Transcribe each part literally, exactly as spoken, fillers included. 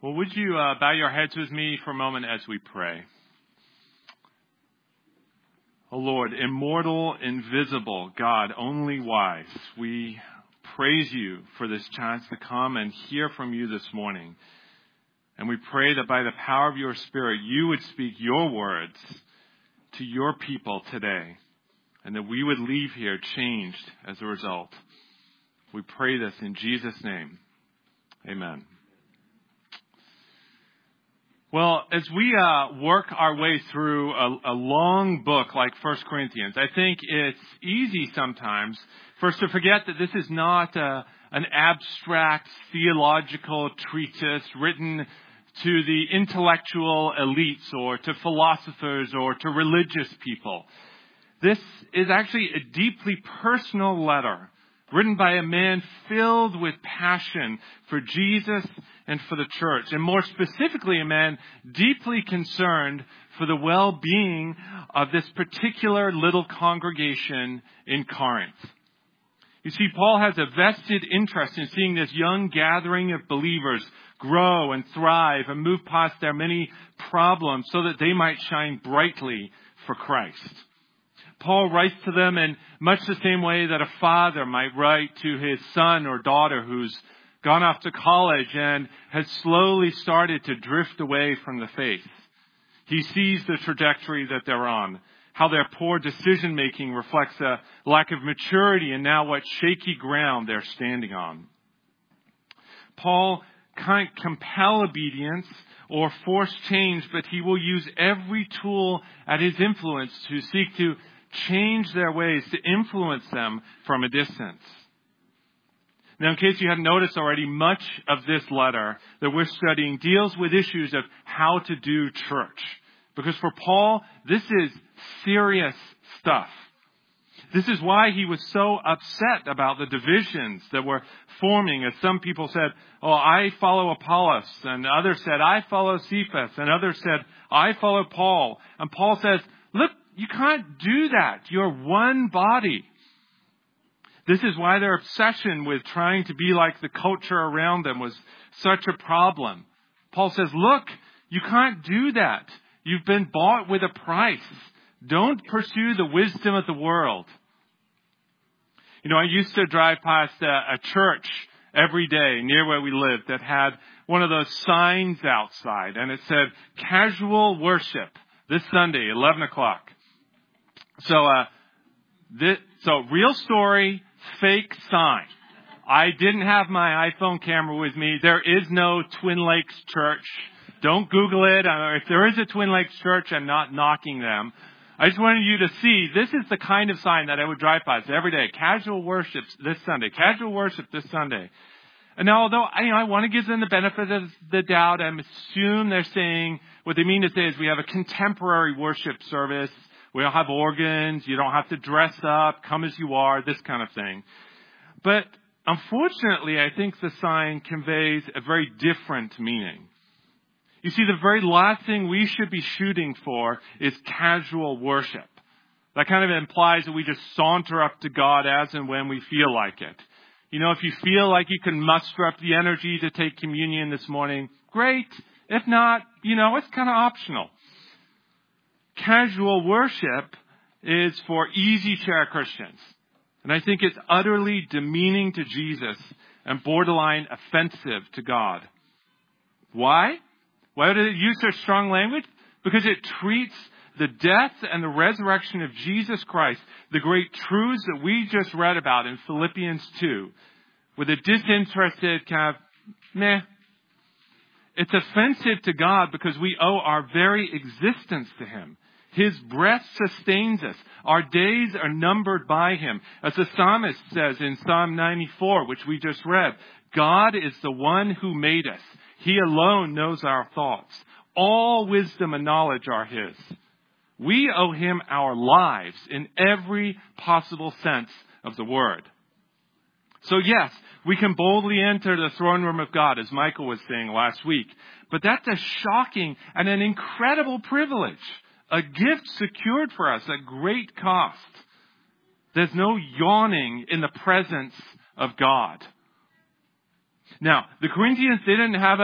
Well, would you uh, bow your heads with me for a moment as we pray? Oh Lord, immortal, invisible, God, only wise, we praise you for this chance to come and hear from you this morning. And we pray that by the power of your Spirit, you would speak your words to your people today, and that we would leave here changed as a result. We pray this in Jesus' name. Amen. Well, as we uh, work our way through a, a long book like First Corinthians, I think it's easy sometimes for us to forget that this is not a, an abstract theological treatise written to the intellectual elites or to philosophers or to religious people. This is actually a deeply personal letter written by a man filled with passion for Jesus and for the church, and more specifically, a man deeply concerned for the well-being of this particular little congregation in Corinth. You see, Paul has a vested interest in seeing this young gathering of believers grow and thrive and move past their many problems so that they might shine brightly for Christ. Paul writes to them in much the same way that a father might write to his son or daughter who's gone off to college and has slowly started to drift away from the faith. He sees the trajectory that they're on, how their poor decision-making reflects a lack of maturity and now what shaky ground they're standing on. Paul can't compel obedience or force change, but he will use every tool at his influence to seek to change their ways, to influence them from a distance. Now, in case you hadn't noticed already, much of this letter that we're studying deals with issues of how to do church. Because for Paul, this is serious stuff. This is why he was so upset about the divisions that were forming, as some people said, oh, I follow Apollos, and others said, I follow Cephas, and others said, I follow Paul. And Paul says, look, you can't do that. You're one body. This is why their obsession with trying to be like the culture around them was such a problem. Paul says, look, you can't do that. You've been bought with a price. Don't pursue the wisdom of the world. You know, I used to drive past a, a church every day near where we lived that had one of those signs outside, and it said, casual worship this Sunday, eleven o'clock. So, uh, this, so real story, fake sign. I didn't have my iPhone camera with me. There is no Twin Lakes Church. Don't Google it. Uh, if there is a Twin Lakes Church, I'm not knocking them. I just wanted you to see, this is the kind of sign that I would drive past every day. Casual worship this Sunday. Casual worship this Sunday. And now, although I, you know, I want to give them the benefit of the doubt, I assume they're saying, what they mean to say is we have a contemporary worship service. We don't have organs. You don't have to dress up. Come as you are. This kind of thing. But unfortunately, I think the sign conveys a very different meaning. You see, the very last thing we should be shooting for is casual worship. That kind of implies that we just saunter up to God as and when we feel like it. You know, if you feel like you can muster up the energy to take communion this morning, great. If not, you know, it's kind of optional. Casual worship is for easy chair Christians. And I think it's utterly demeaning to Jesus and borderline offensive to God. Why? Why did it use such strong language? Because it treats the death and the resurrection of Jesus Christ, the great truths that we just read about in Philippians two, with a disinterested kind of meh. It's offensive to God because we owe our very existence to Him. His breath sustains us. Our days are numbered by Him. As the psalmist says in Psalm ninety-four, which we just read, God is the one who made us. He alone knows our thoughts. All wisdom and knowledge are His. We owe Him our lives in every possible sense of the word. So yes, we can boldly enter the throne room of God, as Michael was saying last week. But that's a shocking and an incredible privilege. A gift secured for us at great cost. There's no yawning in the presence of God. Now, the Corinthians didn't have a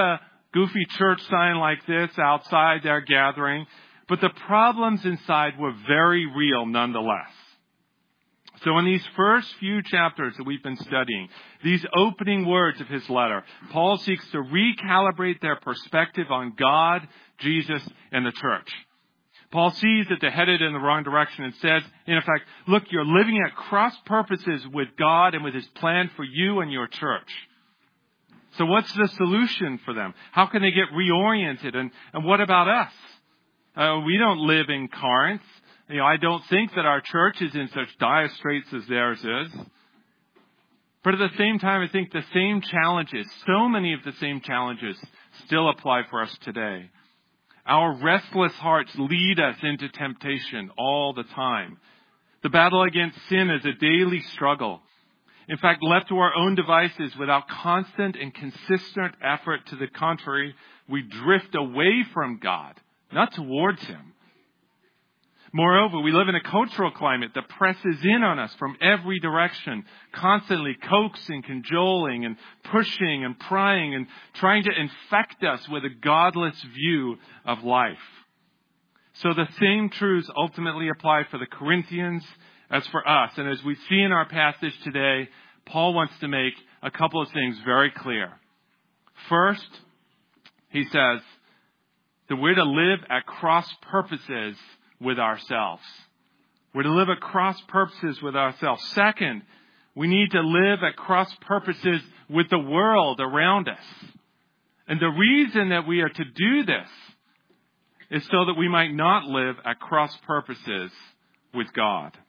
goofy church sign like this outside their gathering, but the problems inside were very real nonetheless. So in these first few chapters that we've been studying, these opening words of his letter, Paul seeks to recalibrate their perspective on God, Jesus, and the church. Paul sees that they're headed in the wrong direction and says, in effect, look, you're living at cross purposes with God and with his plan for you and your church. So what's the solution for them? How can they get reoriented? And, and what about us? Uh, we don't live in Corinth. You know, I don't think that our church is in such dire straits as theirs is. But at the same time, I think the same challenges, so many of the same challenges still apply for us today. Our restless hearts lead us into temptation all the time. The battle against sin is a daily struggle. In fact, left to our own devices without constant and consistent effort to the contrary, we drift away from God, not towards him. Moreover, we live in a cultural climate that presses in on us from every direction, constantly coaxing, cajoling, and pushing and prying and trying to infect us with a godless view of life. So the same truths ultimately apply for the Corinthians as for us. And as we see in our passage today, Paul wants to make a couple of things very clear. First, he says that we're to live at cross purposes with ourselves. We're to live at cross purposes with ourselves. Second, we need to live at cross purposes with the world around us. And the reason that we are to do this is so that we might not live at cross purposes with God.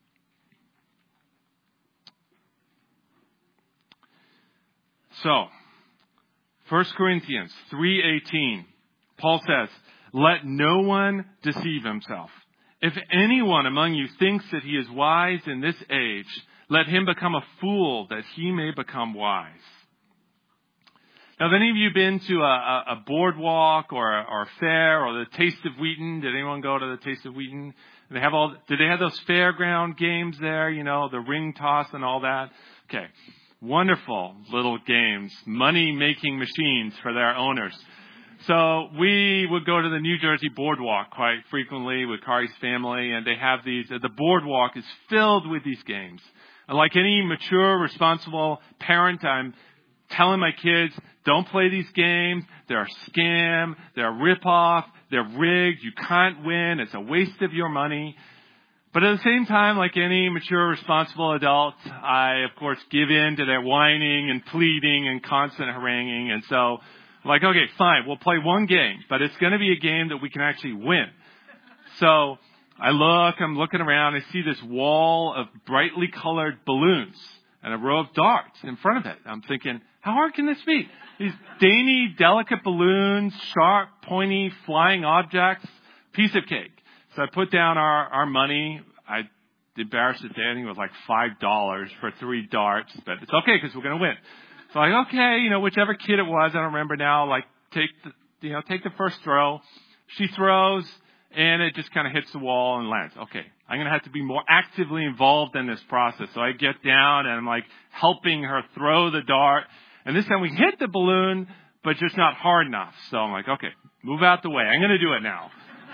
So, First Corinthians three eighteen, Paul says, let no one deceive himself. If anyone among you thinks that he is wise in this age, let him become a fool that he may become wise. Now, have any of you been to a, a boardwalk or a, or a fair or the Taste of Wheaton? Did anyone go to the Taste of Wheaton? Did they have all? Did they have those fairground games there? You know, the ring toss and all that. Okay, wonderful little games, money-making machines for their owners. So we would go to the New Jersey Boardwalk quite frequently with Kari's family, and they have these, the boardwalk is filled with these games. And like any mature, responsible parent, I'm telling my kids, don't play these games. They're a scam. They're a rip-off. They're rigged. You can't win. It's a waste of your money. But at the same time, like any mature, responsible adult, I, of course, give in to their whining and pleading and constant haranguing. And so I'm like, okay, fine, we'll play one game, but it's going to be a game that we can actually win. So I look, I'm looking around, I see this wall of brightly colored balloons and a row of darts in front of it. I'm thinking, how hard can this be? These dainty, delicate balloons, sharp, pointy, flying objects, piece of cake. So I put down our, our money. I embarrassed to say, I think it was like five dollars for three darts, but it's okay because we're going to win. So like, okay, you know, whichever kid it was, I don't remember now, like take the, you know, take the first throw. She throws and it just kind of hits the wall and lands. Okay. I'm going to have to be more actively involved in this process. So I get down and I'm like helping her throw the dart. And this time we hit the balloon, but just not hard enough. So I'm like, okay, move out the way. I'm going to do it now.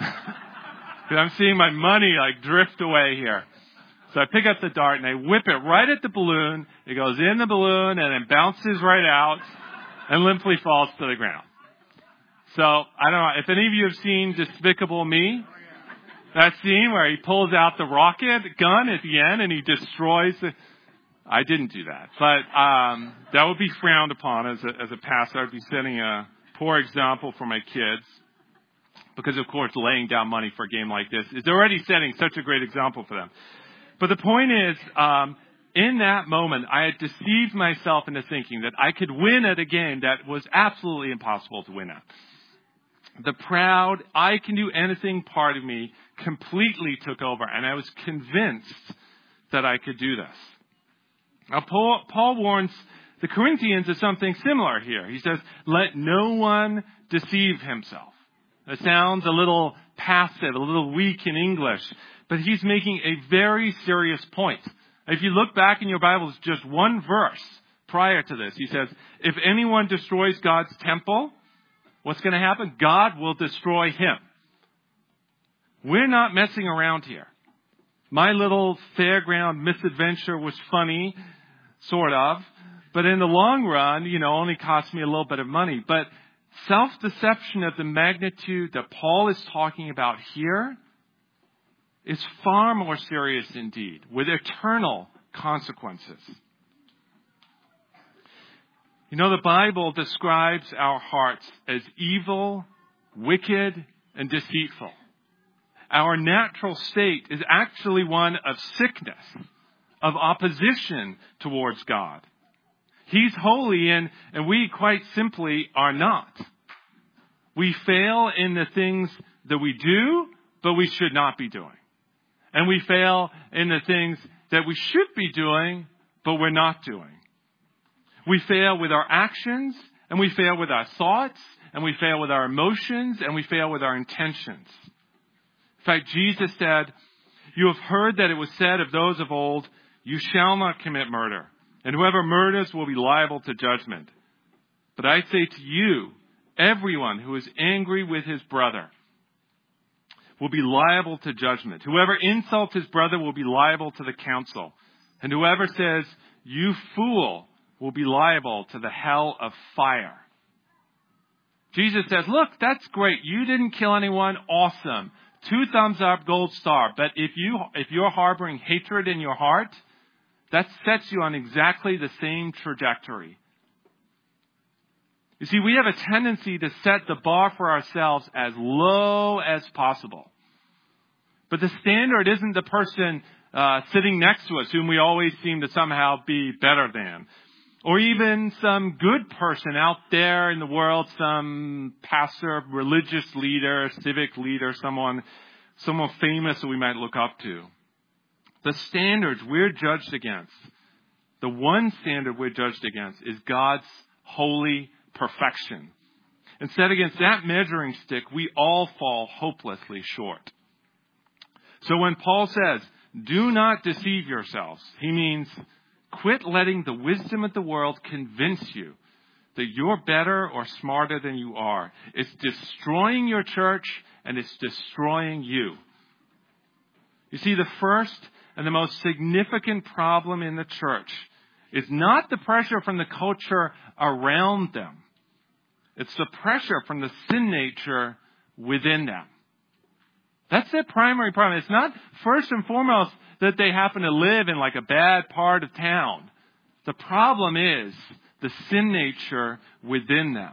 Because I'm seeing my money like drift away here. So I pick up the dart and I whip it right at the balloon. It goes in the balloon and it bounces right out and limply falls to the ground. So I don't know if any of you have seen Despicable Me. That scene where he pulls out the rocket gun at the end and he destroys the... I didn't do that. But um, that would be frowned upon as a, as a pastor. I'd be setting a poor example for my kids. Because, of course, laying down money for a game like this is already setting such a great example for them. But the point is, um, in that moment, I had deceived myself into thinking that I could win at a game that was absolutely impossible to win at. The proud, I can do anything part of me completely took over, and I was convinced that I could do this. Now, Paul, Paul warns the Corinthians of something similar here. He says, let no one deceive himself. That sounds a little passive, a little weak in English, but he's making a very serious point. If you look back in your Bibles, just one verse prior to this, he says, if anyone destroys God's temple, what's going to happen? God will destroy him. We're not messing around here. My little fairground misadventure was funny, sort of. But in the long run, you know, only cost me a little bit of money. But self-deception of the magnitude that Paul is talking about here is far more serious indeed, with eternal consequences. You know, the Bible describes our hearts as evil, wicked, and deceitful. Our natural state is actually one of sickness, of opposition towards God. He's holy, and, and we quite simply are not. We fail in the things that we do, but we should not be doing. And we fail in the things that we should be doing, but we're not doing. We fail with our actions, and we fail with our thoughts, and we fail with our emotions, and we fail with our intentions. In fact, Jesus said, "You have heard that it was said of those of old, 'You shall not commit murder, and whoever murders will be liable to judgment.' But I say to you, everyone who is angry with his brother will be liable to judgment. Whoever insults his brother will be liable to the council. And whoever says, 'You fool,' will be liable to the hell of fire." Jesus says, look, that's great. You didn't kill anyone. Awesome. Two thumbs up, gold star. But if you, if you're harboring hatred in your heart, that sets you on exactly the same trajectory. You see, we have a tendency to set the bar for ourselves as low as possible. But the standard isn't the person uh, sitting next to us, whom we always seem to somehow be better than. Or even some good person out there in the world, some pastor, religious leader, civic leader, someone, someone famous that we might look up to. The standards we're judged against, the one standard we're judged against is God's holy perfection. And set against that measuring stick, we all fall hopelessly short. So when Paul says, "Do not deceive yourselves," he means quit letting the wisdom of the world convince you that you're better or smarter than you are. It's destroying your church, and it's destroying you. You see, the first and the most significant problem in the church is not the pressure from the culture around them. It's the pressure from the sin nature within them. That's their primary problem. It's not first and foremost that they happen to live in like a bad part of town. The problem is the sin nature within them.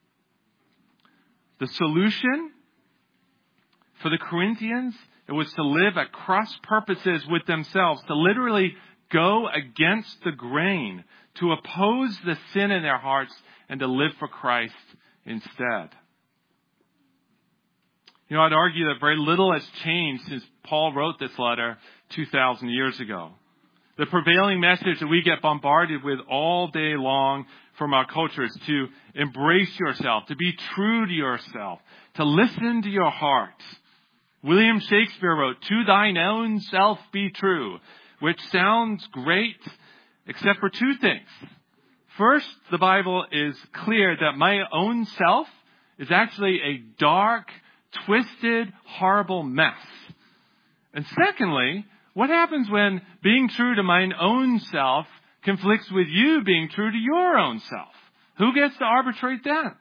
The solution for the Corinthians, it was to live at cross purposes with themselves, to literally go against the grain, to oppose the sin in their hearts, and to live for Christ instead. You know, I'd argue that very little has changed since Paul wrote this letter two thousand years ago. The prevailing message that we get bombarded with all day long from our culture is to embrace yourself, to be true to yourself, to listen to your heart. William Shakespeare wrote, "To thine own self be true," which sounds great, except for two things. First, the Bible is clear that my own self is actually a dark, twisted, horrible mess. And secondly, what happens when being true to mine own self conflicts with you being true to your own self? Who gets to arbitrate that?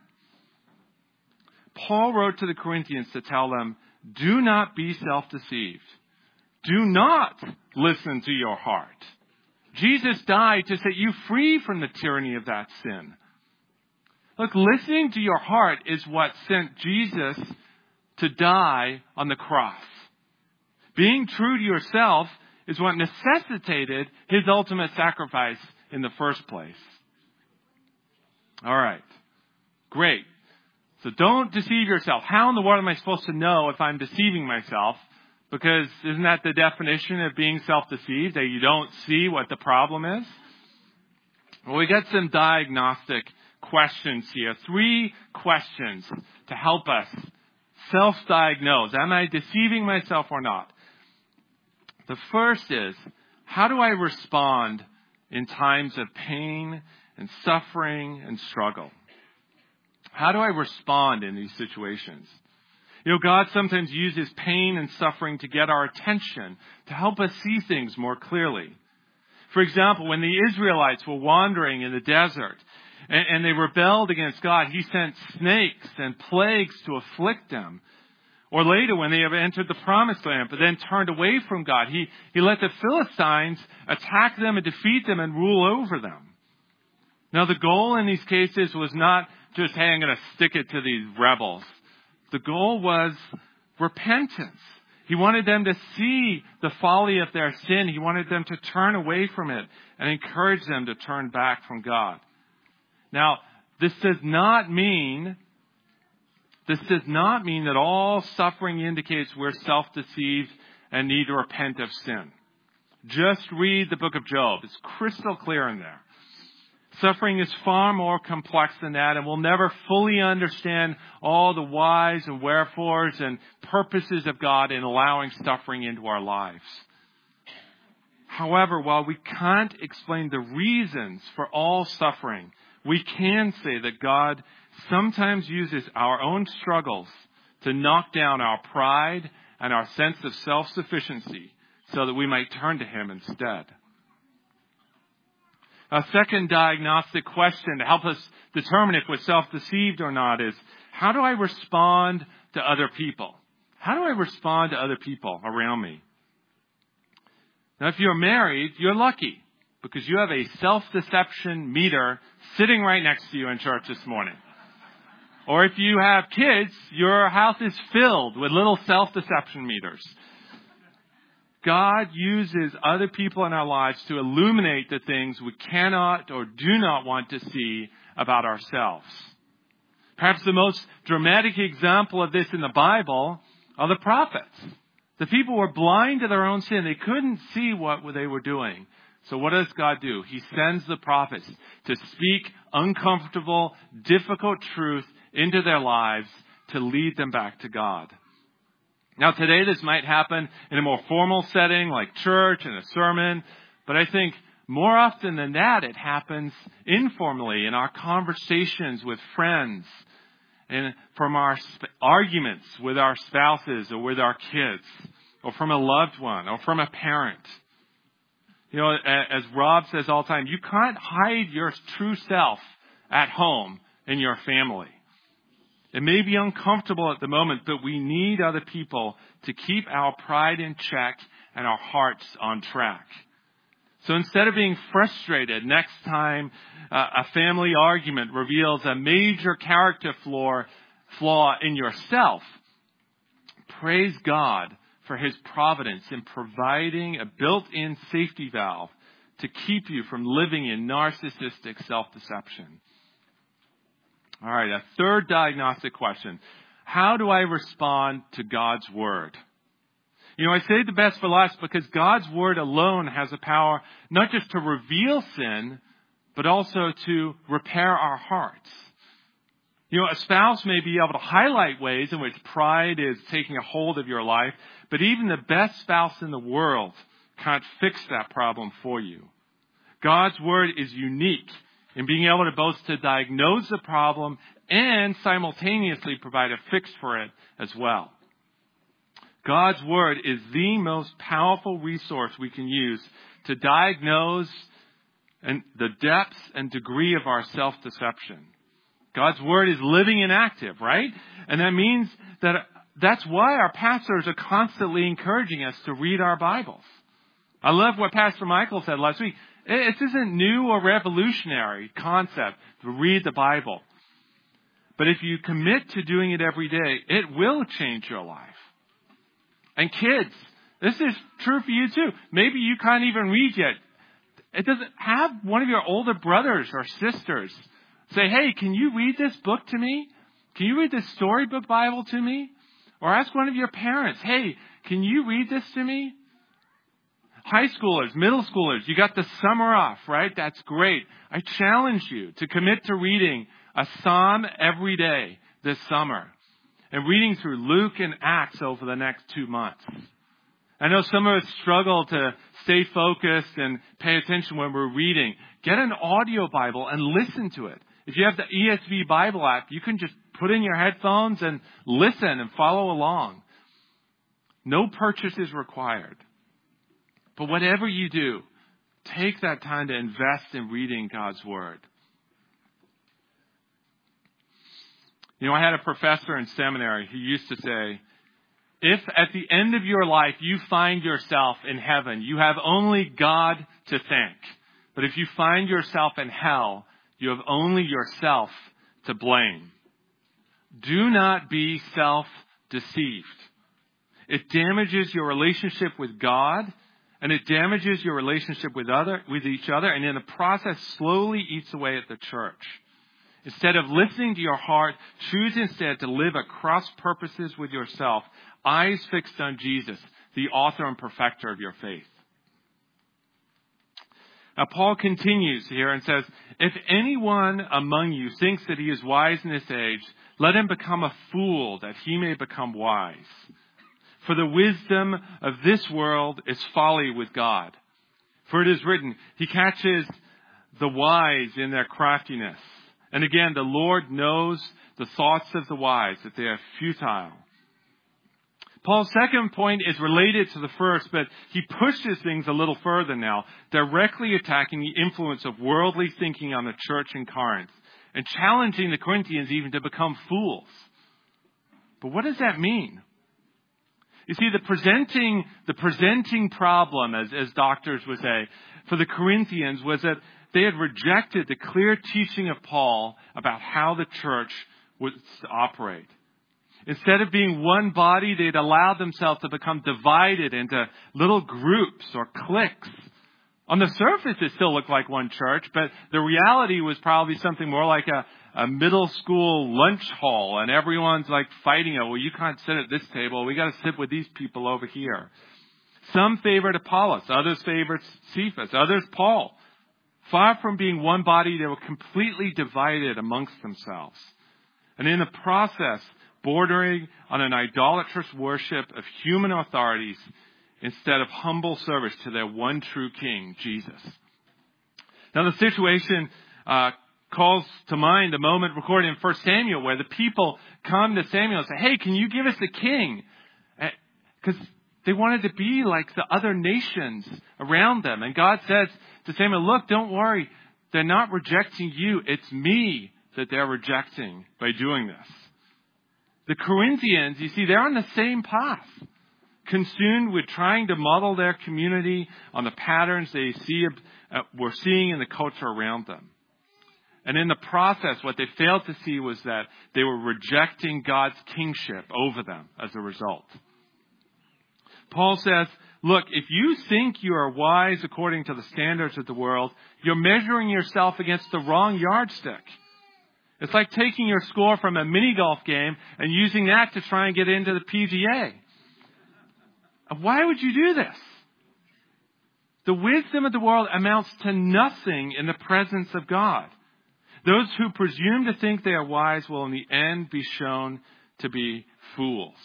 Paul wrote to the Corinthians to tell them, do not be self-deceived. Do not listen to your heart. Jesus died to set you free from the tyranny of that sin. Look, listening to your heart is what sent Jesus to die on the cross. Being true to yourself is what necessitated his ultimate sacrifice in the first place. All right. Great. So don't deceive yourself. How in the world am I supposed to know if I'm deceiving myself? Because isn't that the definition of being self-deceived, that you don't see what the problem is? Well, we got some diagnostic questions here. Three questions to help us self-diagnose. Am I deceiving myself or not? The first is, how do I respond in times of pain and suffering and struggle? How do I respond in these situations? You know, God sometimes uses pain and suffering to get our attention, to help us see things more clearly. For example, when the Israelites were wandering in the desert and, and they rebelled against God, he sent snakes and plagues to afflict them. Or later, when they have entered the promised land, but then turned away from God, he, he let the Philistines attack them and defeat them and rule over them. Now, the goal in these cases was not just, hey, I'm going to stick it to these rebels. The goal was repentance. He wanted them to see the folly of their sin. He wanted them to turn away from it and encourage them to turn back from God. Now, this does not mean, this does not mean that all suffering indicates we're self-deceived and need to repent of sin. Just read the book of Job. It's crystal clear in there. Suffering is far more complex than that, and we'll never fully understand all the whys and wherefores and purposes of God in allowing suffering into our lives. However, while we can't explain the reasons for all suffering, we can say that God sometimes uses our own struggles to knock down our pride and our sense of self-sufficiency so that we might turn to Him instead. A second diagnostic question to help us determine if we're self-deceived or not is, how do I respond to other people? How do I respond to other people around me? Now, if you're married, you're lucky because you have a self-deception meter sitting right next to you in church this morning. Or if you have kids, your house is filled with little self-deception meters. God uses other people in our lives to illuminate the things we cannot or do not want to see about ourselves. Perhaps the most dramatic example of this in the Bible are the prophets. The people were blind to their own sin. They couldn't see what they were doing. So what does God do? He sends the prophets to speak uncomfortable, difficult truth into their lives to lead them back to God. Now, today this might happen in a more formal setting like church and a sermon, but I think more often than that it happens informally in our conversations with friends and from our sp- arguments with our spouses or with our kids or from a loved one or from a parent. You know, as Rob says all the time, you can't hide your true self at home in your family. It may be uncomfortable at the moment, but we need other people to keep our pride in check and our hearts on track. So instead of being frustrated next time uh, a family argument reveals a major character flaw, flaw in yourself, praise God for His providence in providing a built-in safety valve to keep you from living in narcissistic self-deception. All right, a third diagnostic question. How do I respond to God's Word? You know, I say the best for last because God's Word alone has the power not just to reveal sin, but also to repair our hearts. You know, a spouse may be able to highlight ways in which pride is taking a hold of your life, but even the best spouse in the world can't fix that problem for you. God's Word is unique in being able to both to diagnose the problem and simultaneously provide a fix for it as well. God's Word is the most powerful resource we can use to diagnose and the depths and degree of our self-deception. God's Word is living and active, right? And that means that that's why our pastors are constantly encouraging us to read our Bibles. I love what Pastor Michael said last week. This isn't new or revolutionary concept to read the Bible. But if you commit to doing it every day, it will change your life. And kids, this is true for you too. Maybe you can't even read yet. It doesn't have one of your older brothers or sisters say, hey, can you read this book to me? Can you read this storybook Bible to me? Or ask one of your parents, hey, can you read this to me? High schoolers, middle schoolers, you got the summer off, right? That's great. I challenge you to commit to reading a psalm every day this summer and reading through Luke and Acts over the next two months. I know some of us struggle to stay focused and pay attention when we're reading. Get an audio Bible and listen to it. If you have the E S V Bible app, you can just put in your headphones and listen and follow along. No purchase is required. But whatever you do, take that time to invest in reading God's Word. You know, I had a professor in seminary who used to say, if at the end of your life you find yourself in heaven, you have only God to thank. But if you find yourself in hell, you have only yourself to blame. Do not be self-deceived. It damages your relationship with God, and it damages your relationship with other with each other, and in the process slowly eats away at the church. Instead of listening to your heart, choose instead to live at cross purposes with yourself, eyes fixed on Jesus, the author and perfecter of your faith. Now, Paul continues here and says, if anyone among you thinks that he is wise in this age, let him become a fool that he may become wise. For the wisdom of this world is folly with God. For it is written, he catches the wise in their craftiness. And again, the Lord knows the thoughts of the wise, that they are futile. Paul's second point is related to the first, but he pushes things a little further now, directly attacking the influence of worldly thinking on the church in Corinth and challenging the Corinthians even to become fools. But what does that mean? You see, the presenting, the presenting problem, as, as doctors would say, for the Corinthians was that they had rejected the clear teaching of Paul about how the church was to operate. Instead of being one body, they'd allowed themselves to become divided into little groups or cliques. On the surface, it still looked like one church, but the reality was probably something more like a, a middle school lunch hall, and everyone's like fighting it. Well, you can't sit at this table. We got to sit with these people over here. Some favored Apollos, others favored Cephas, others Paul. Far from being one body, they were completely divided amongst themselves. And in the process, bordering on an idolatrous worship of human authorities instead of humble service to their one true King, Jesus. Now the situation uh, calls to mind a moment recorded in First Samuel where the people come to Samuel and say, hey, can you give us a king? Because they wanted to be like the other nations around them. And God says to Samuel, look, don't worry. They're not rejecting you. It's me that they're rejecting by doing this. The Corinthians, you see, they're on the same path, consumed with trying to model their community on the patterns they see uh, were seeing in the culture around them. And in the process, what they failed to see was that they were rejecting God's kingship over them as a result. Paul says, look, if you think you are wise according to the standards of the world, you're measuring yourself against the wrong yardstick. It's like taking your score from a mini golf game and using that to try and get into the P G A. Why would you do this? The wisdom of the world amounts to nothing in the presence of God. Those who presume to think they are wise will in the end be shown to be fools.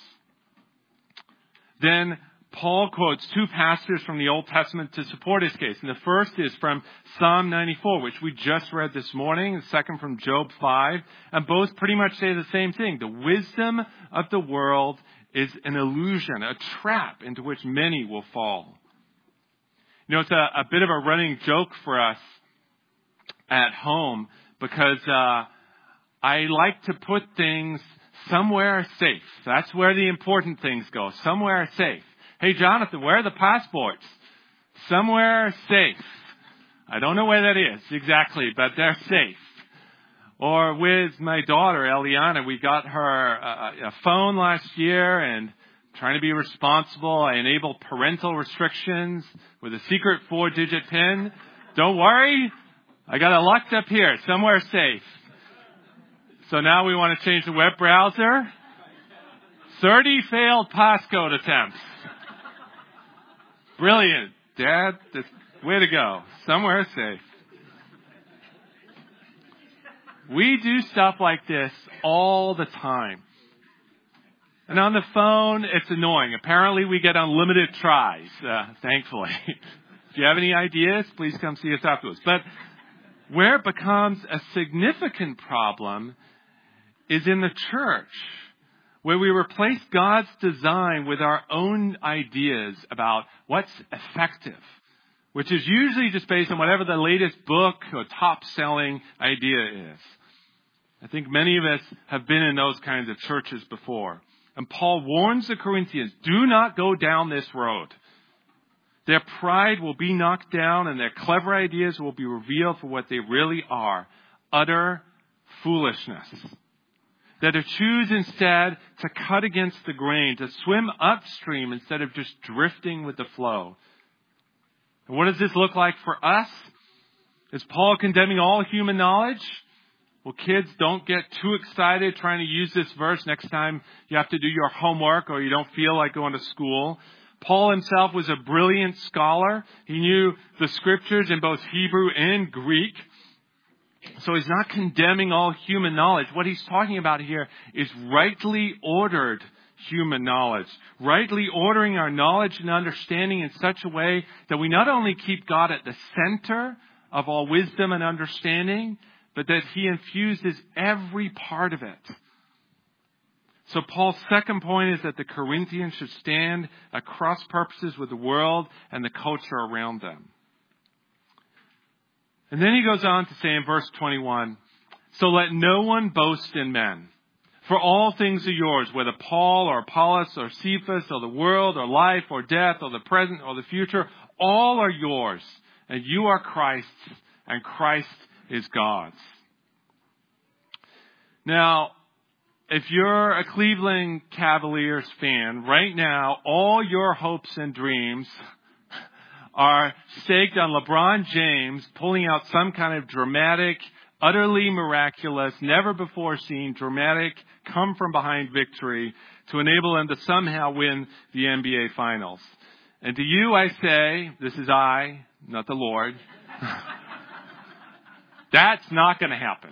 Then Paul quotes two passages from the Old Testament to support his case. And the first is from Psalm ninety-four, which we just read this morning. The second from Job five. And both pretty much say the same thing. The wisdom of the world is an illusion, a trap into which many will fall. You know, it's a, a bit of a running joke for us at home because uh, I like to put things somewhere safe. That's where the important things go, somewhere safe. Hey, Jonathan, where are the passports? Somewhere safe. I don't know where that is exactly, but they're safe. Or with my daughter, Eliana, we got her a, a phone last year and trying to be responsible. I enabled parental restrictions with a secret four-digit PIN. Don't worry. I got it locked up here, somewhere safe. So now we want to change the web browser. thirty failed passcode attempts. Brilliant. Dad, this, way to go. Somewhere safe. We do stuff like this all the time. And on the phone, it's annoying. Apparently, we get unlimited tries, uh, thankfully. If you have any ideas, please come see us afterwards. But Where it becomes a significant problem is in the church, where we replace God's design with our own ideas about what's effective, which is usually just based on whatever the latest book or top-selling idea is. I think many of us have been in those kinds of churches before. And Paul warns the Corinthians, do not go down this road. Their pride will be knocked down and their clever ideas will be revealed for what they really are, utter foolishness. That to choose instead to cut against the grain, to swim upstream instead of just drifting with the flow. And what does this look like for us? Is Paul condemning all human knowledge? Well, kids, don't get too excited trying to use this verse next time you have to do your homework or you don't feel like going to school. Paul himself was a brilliant scholar. He knew the scriptures in both Hebrew and Greek. So he's not condemning all human knowledge. What he's talking about here is rightly ordered human knowledge. Rightly ordering our knowledge and understanding in such a way that we not only keep God at the center of all wisdom and understanding, but that he infuses every part of it. So Paul's second point is that the Corinthians should stand at cross purposes with the world and the culture around them. And then he goes on to say in verse twenty-one, so let no one boast in men. For all things are yours, whether Paul or Apollos or Cephas or the world or life or death or the present or the future, all are yours. And you are Christ's and Christ is God's. Now, if you're a Cleveland Cavaliers fan, right now, all your hopes and dreams are staked on LeBron James pulling out some kind of dramatic, utterly miraculous, never before seen, dramatic, come from behind victory to enable them to somehow win the N B A Finals. And to you I say, this is I, not the Lord, that's not going to happen.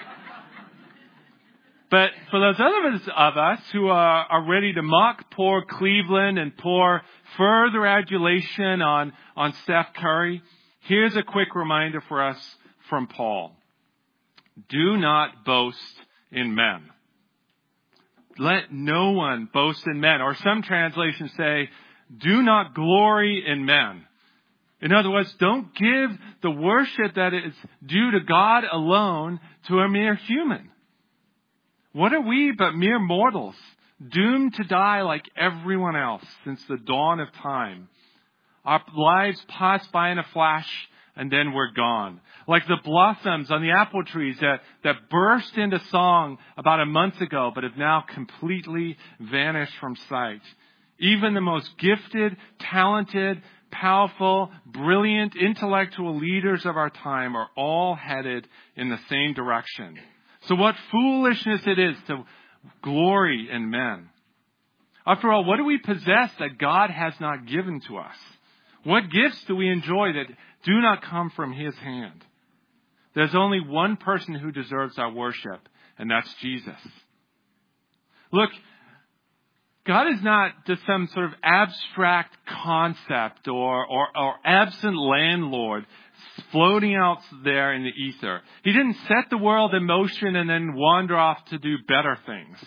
But for those others of us who are, are ready to mock poor Cleveland and pour further adulation on, on Steph Curry, here's a quick reminder for us from Paul. Do not boast in men. Let no one boast in men. Or some translations say, do not glory in men. In other words, don't give the worship that is due to God alone to a mere human. What are we but mere mortals, doomed to die like everyone else since the dawn of time? Our lives pass by in a flash and then we're gone. Like the blossoms on the apple trees that, that burst into song about a month ago but have now completely vanished from sight. Even the most gifted, talented, powerful, brilliant, intellectual leaders of our time are all headed in the same direction. So what foolishness it is to glory in men. After all, what do we possess that God has not given to us? What gifts do we enjoy that do not come from his hand? There's only one person who deserves our worship, and that's Jesus. Look, God is not just some sort of abstract concept or, or, or absent landlord floating out there in the ether. He didn't set the world in motion and then wander off to do better things.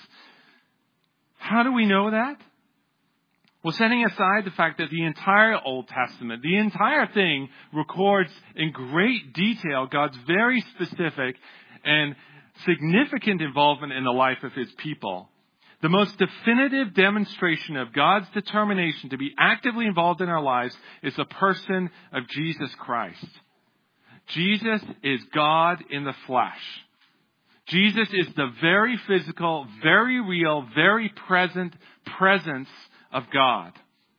How do we know that? Well, setting aside the fact that the entire Old Testament, the entire thing records in great detail God's very specific and significant involvement in the life of his people. The most definitive demonstration of God's determination to be actively involved in our lives is the person of Jesus Christ. Jesus is God in the flesh. Jesus is the very physical, very real, very present presence of God.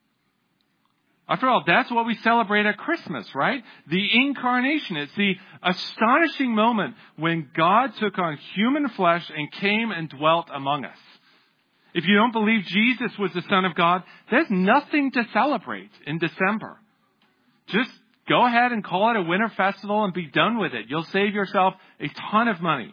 After all, that's what we celebrate at Christmas, right? The incarnation. It's the astonishing moment when God took on human flesh and came and dwelt among us. If you don't believe Jesus was the Son of God, there's nothing to celebrate in December. Just go ahead and call it a winter festival and be done with it. You'll save yourself a ton of money.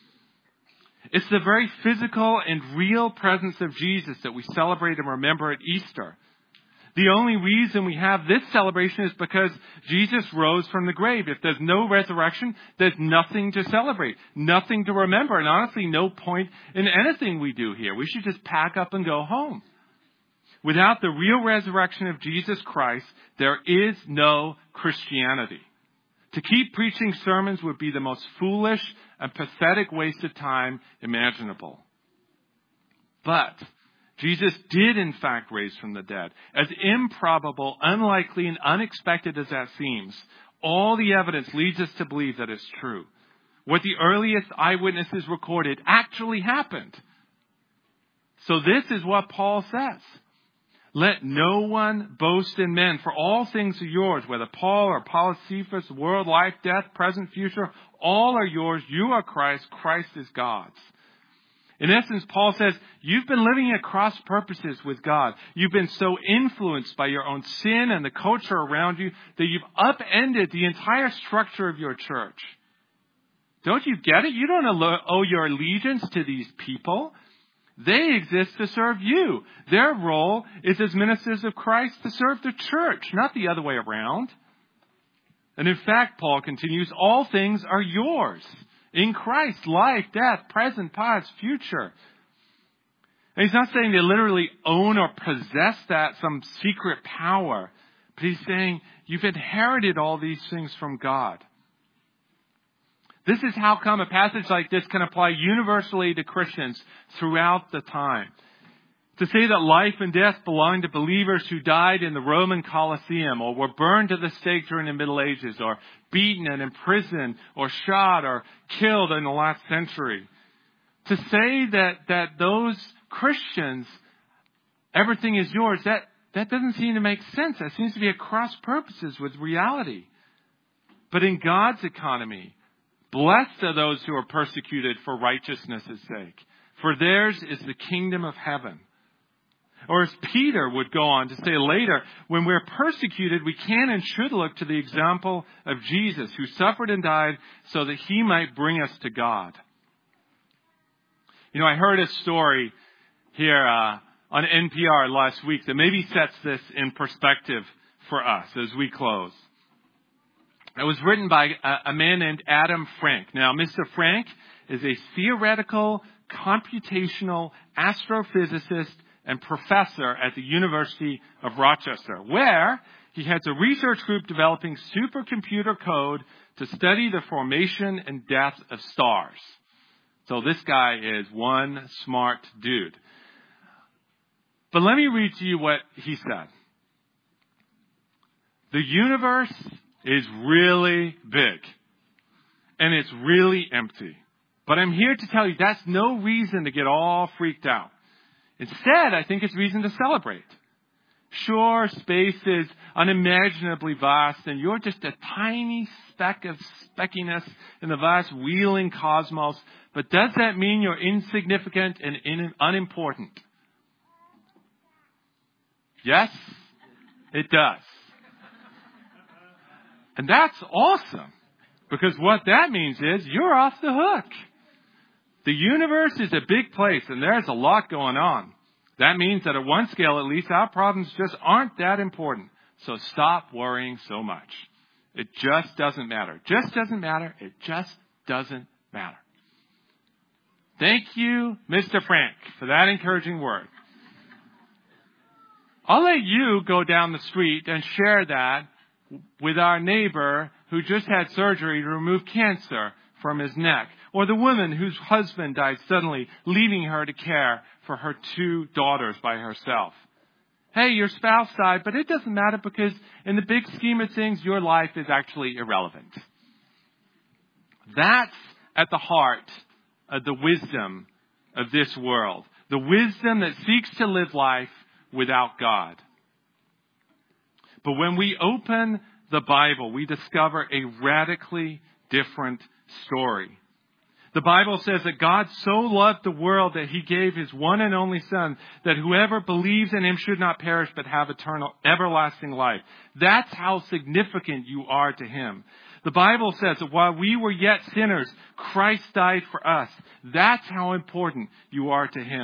It's the very physical and real presence of Jesus that we celebrate and remember at Easter. The only reason we have this celebration is because Jesus rose from the grave. If there's no resurrection, there's nothing to celebrate, nothing to remember, and honestly, no point in anything we do here. We should just pack up and go home. Without the real resurrection of Jesus Christ, there is no Christianity. To keep preaching sermons would be the most foolish and pathetic waste of time imaginable. But Jesus did in fact raise from the dead. As improbable, unlikely, and unexpected as that seems, all the evidence leads us to believe that it's true. What the earliest eyewitnesses recorded actually happened. So this is what Paul says. Let no one boast in men, for all things are yours, whether Paul or Apollos, Cephas, world, life, death, present, future, all are yours. You are Christ. Christ is God's. In essence, Paul says, you've been living at cross purposes with God. You've been so influenced by your own sin and the culture around you that you've upended the entire structure of your church. Don't you get it? You don't owe your allegiance to these people. They exist to serve you. Their role is as ministers of Christ to serve the church, not the other way around. And in fact, Paul continues, all things are yours. In Christ, life, death, present, past, future. And he's not saying they literally own or possess that, some secret power. But he's saying you've inherited all these things from God. This is how come a passage like this can apply universally to Christians throughout the time. To say that life and death belong to believers who died in the Roman Colosseum or were burned to the stake during the Middle Ages or beaten and imprisoned or shot or killed in the last century. To say that, that those Christians, everything is yours, that, that doesn't seem to make sense. That seems to be at cross purposes with reality. But in God's economy, blessed are those who are persecuted for righteousness' sake, for theirs is the kingdom of heaven. Or as Peter would go on to say later, when we're persecuted, we can and should look to the example of Jesus, who suffered and died so that he might bring us to God. You know, I heard a story here uh, on N P R last week that maybe sets this in perspective for us as we close. It was written by a, a man named Adam Frank. Now, Mister Frank is a theoretical, computational astrophysicist and professor at the University of Rochester, where he has a research group developing supercomputer code to study the formation and death of stars. So this guy is one smart dude. But let me read to you what he said. The universe is really big, and it's really empty. But I'm here to tell you that's no reason to get all freaked out. Instead, I think it's reason to celebrate. Sure, space is unimaginably vast, and you're just a tiny speck of speckiness in the vast wheeling cosmos. But does that mean you're insignificant and in- unimportant? Yes, it does. And that's awesome, because what that means is you're off the hook. The universe is a big place, and there's a lot going on. That means that at one scale, at least, our problems just aren't that important. So stop worrying so much. It just doesn't matter. Just doesn't matter. It just doesn't matter. Thank you, Mister Frank, for that encouraging word. I'll let you go down the street and share that with our neighbor who just had surgery to remove cancer from his neck, or the woman whose husband died suddenly, leaving her to care for her two daughters by herself. Hey, your spouse died, but it doesn't matter because in the big scheme of things, your life is actually irrelevant. That's at the heart of the wisdom of this world. The wisdom that seeks to live life without God. But when we open the Bible, we discover a radically different story. The Bible says that God so loved the world that he gave his one and only Son, that whoever believes in him should not perish but have eternal, everlasting life. That's how significant you are to him. The Bible says that while we were yet sinners, Christ died for us. That's how important you are to him.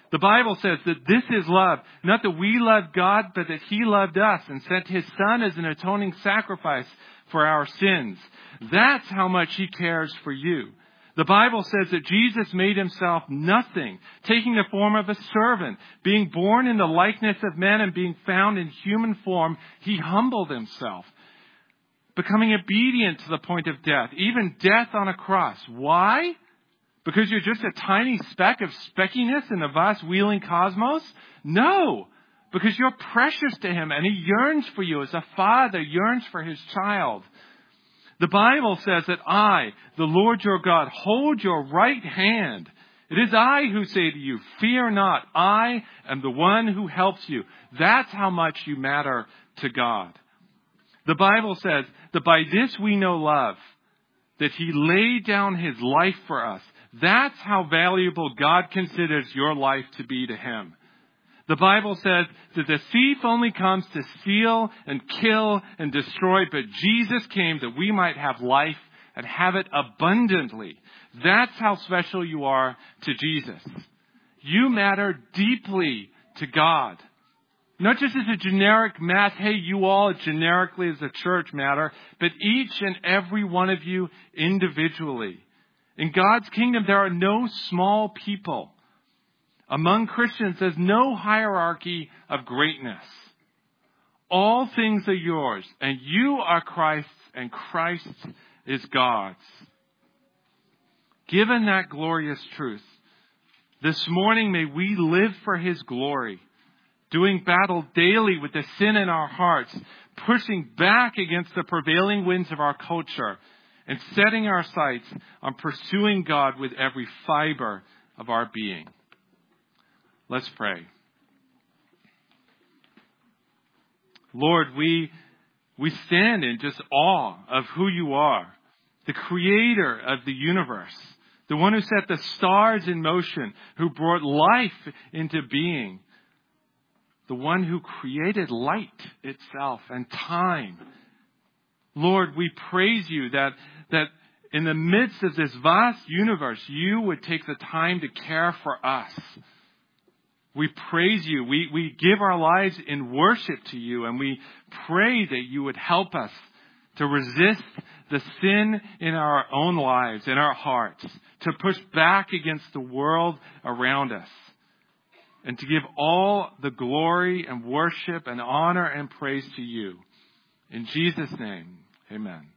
The Bible says that this is love, not that we loved God, but that He loved us and sent His Son as an atoning sacrifice for our sins. That's how much He cares for you. The Bible says that Jesus made Himself nothing, taking the form of a servant, being born in the likeness of men and being found in human form. He humbled Himself, becoming obedient to the point of death, even death on a cross. Why? Because you're just a tiny speck of speckiness in the vast wheeling cosmos? No, because you're precious to Him and He yearns for you as a father yearns for his child. The Bible says that I, the Lord your God, hold your right hand. It is I who say to you, fear not, I am the one who helps you. That's how much you matter to God. The Bible says that by this we know love, that He laid down His life for us. That's how valuable God considers your life to be to Him. The Bible says that the thief only comes to steal and kill and destroy, but Jesus came that we might have life and have it abundantly. That's how special you are to Jesus. You matter deeply to God. Not just as a generic mass, hey, you all generically as a church matter, but each and every one of you individually. In God's kingdom, there are no small people. Among Christians, there's no hierarchy of greatness. All things are yours, and you are Christ's, and Christ is God's. Given that glorious truth, this morning may we live for His glory, doing battle daily with the sin in our hearts, pushing back against the prevailing winds of our culture, and setting our sights on pursuing God with every fiber of our being. Let's pray. Lord, we, we stand in just awe of who you are, the creator of the universe, the one who set the stars in motion, who brought life into being, the one who created light itself and time. Lord, we praise you that, that in the midst of this vast universe, you would take the time to care for us. We praise you. We, we give our lives in worship to you, and we pray that you would help us to resist the sin in our own lives, in our hearts, to push back against the world around us, and to give all the glory and worship and honor and praise to you. In Jesus' name, amen.